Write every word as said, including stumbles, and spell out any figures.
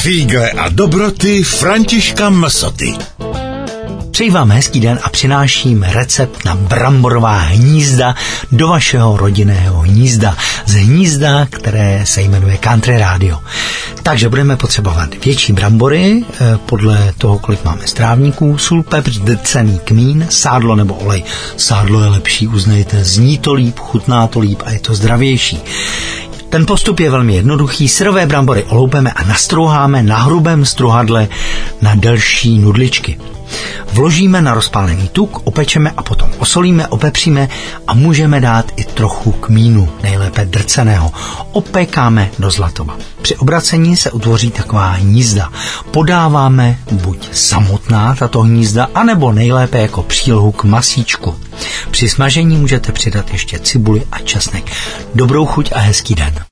Fígle a dobroty Františka Msoty. Přeji vám hezký den a přináším recept na bramborová hnízda do vašeho rodinného hnízda. Z hnízda, které se jmenuje Country Radio. Takže budeme potřebovat větší brambory, podle toho, kolik máme strávníků, sůl, pepř, drcený kmín, sádlo nebo olej. Sádlo je lepší, uznejte, zní to líp, chutná to líp a je to zdravější. Ten postup je velmi jednoduchý. Syrové brambory oloupeme a nastrouháme na hrubém struhadle na delší nudličky. Vložíme na rozpálený tuk, opečeme a potom osolíme, opepříme a můžeme dát i trochu kmínu, nejlépe drceného. Opékáme do zlatova. Při obracení se utvoří taková hnízda. Podáváme buď samotná tato hnízda, anebo nejlépe jako přílohu k masíčku. Při smažení můžete přidat ještě cibuli a česnek. Dobrou chuť a hezký den.